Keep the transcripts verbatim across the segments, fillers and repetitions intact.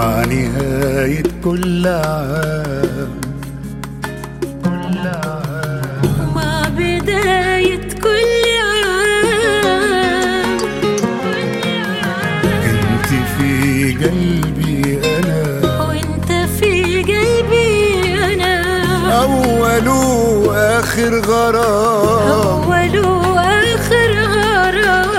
مع نهاية كل عام، كل عام ومع بداية كل عام. انت في قلبي انا، وانت في قلبي انا، اول واخر غرام، اول واخر غرام.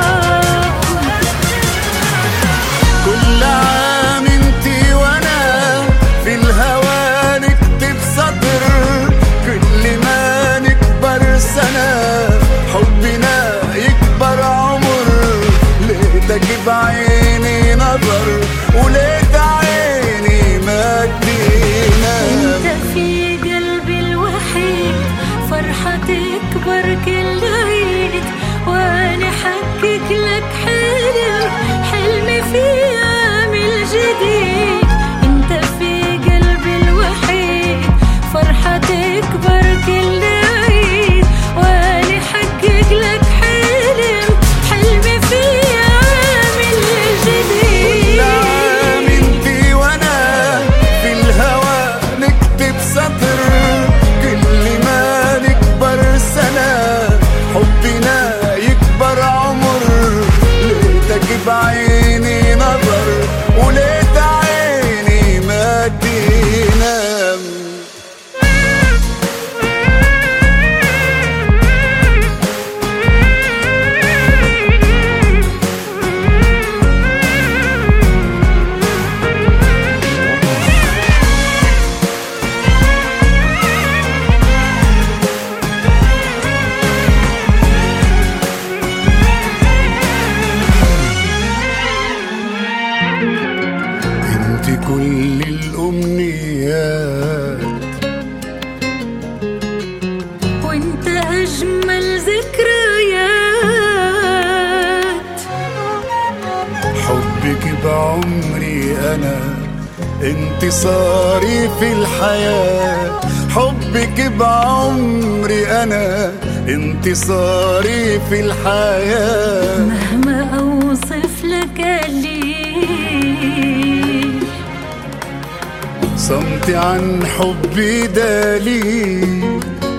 كل عام انتي وانا في الهوى نكتب سطر، كل ما نكبر سنة حبنا يكبر عمر. لقيتك بعيني نظر ولقيت عيني ما تنام. انت في قلبي الوحيد، فرحة تكبر كل عيد، وانا حقق لك حلم، حلمي في عام الجديد. انت في قلبي الوحيد، فرحة تكبر كل عيد، وانا حقق لك حلم، حلمي في عام الجديد. كل عام انتي وانا في الهوى نكتب سطر، كل ما نكبر سنة حبنا يكبر عمر. لقيتك بعيني نظر ولقيت عيني ما تنام. انت كل الأمنيات، وانت اجمل ذكريات. حبك بعمري أنا انتصاري في الحياة. حبك بعمري أنا انتصاري في الحياة. مهما اوصف لك قليل، صمتي عن حبي دليل.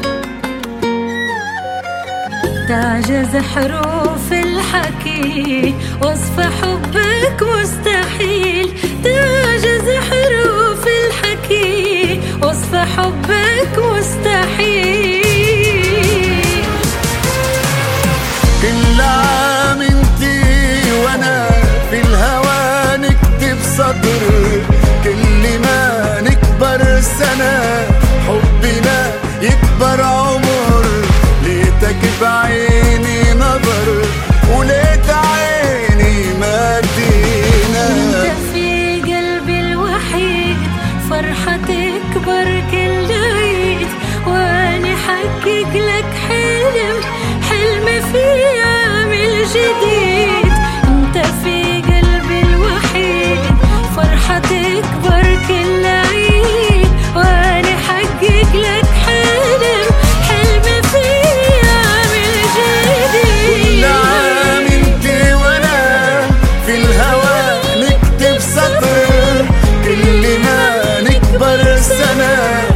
تعجز حروف الحكي، وصف حبك مستحيل. تعجز حروف الحكي، وصف حبك مستحيل. كل عام انتي وانا في الهوى نكتب سطر، كل ما نكبر سنة حبنا يكبر عمر. لقيتك بعيني نظر ولقيت عيني ما تنام. انت في قلبي الوحيد، فرحة تكبر كل عيد، وانا حقق لك حلم، حلمي في عام الجديد. انت في قلبي الوحيد، فرحة تكبر كل عيد، وانا حقق لك حلم، حلمي في عام الجديد. كل عام انتي وانا في الهوى نكتب سطر، كل ما نكبر سنة